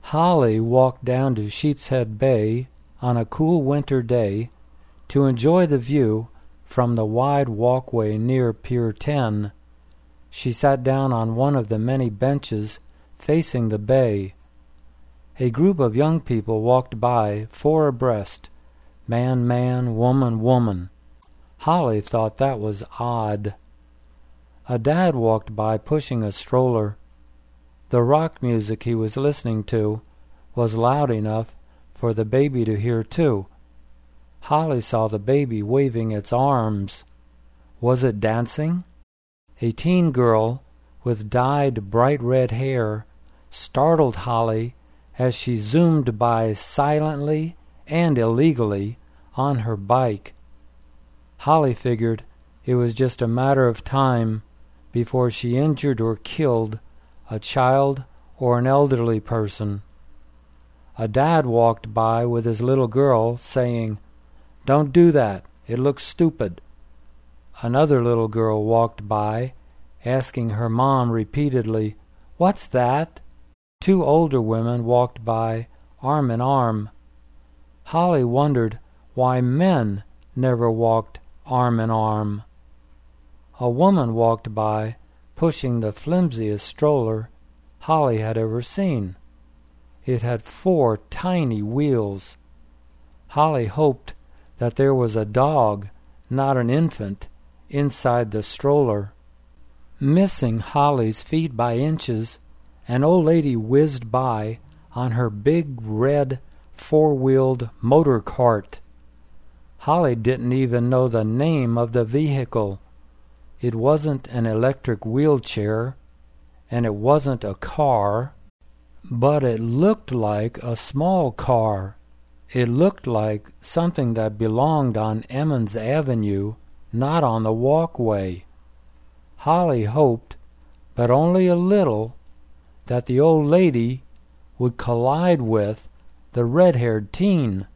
Holly walked down to Sheepshead Bay on a cool winter day to enjoy the view from the wide walkway near Pier 10. She sat down on one of the many benches facing the bay. A group of young people walked by, four abreast, man, man, woman, woman. Holly thought that was odd. A dad walked by pushing a stroller. The rock music he was listening to was loud enough for the baby to hear too. Holly saw the baby waving its arms. Was it dancing? A teen girl with dyed bright red hair startled Holly as she zoomed by silently and illegally on her bike. Holly figured it was just a matter of time before she injured or killed a child or an elderly person. A dad walked by with his little girl, saying, "Don't do that, it looks stupid." Another little girl walked by, asking her mom repeatedly, "What's that?" Two older women walked by, arm in arm. Holly wondered why men never walked arm in arm. A woman walked by, pushing the flimsiest stroller Holly had ever seen. It had 4 tiny wheels. Holly hoped that there was a dog, not an infant, inside the stroller. Missing Holly's feet by inches, an old lady whizzed by on her big red 4-wheeled motor cart. Holly didn't even know the name of the vehicle. It wasn't an electric wheelchair, and it wasn't a car, but it looked like a small car. It looked like something that belonged on Emmons Avenue, not on the walkway. Holly hoped, but only a little, that the old lady would collide with the red-haired teen.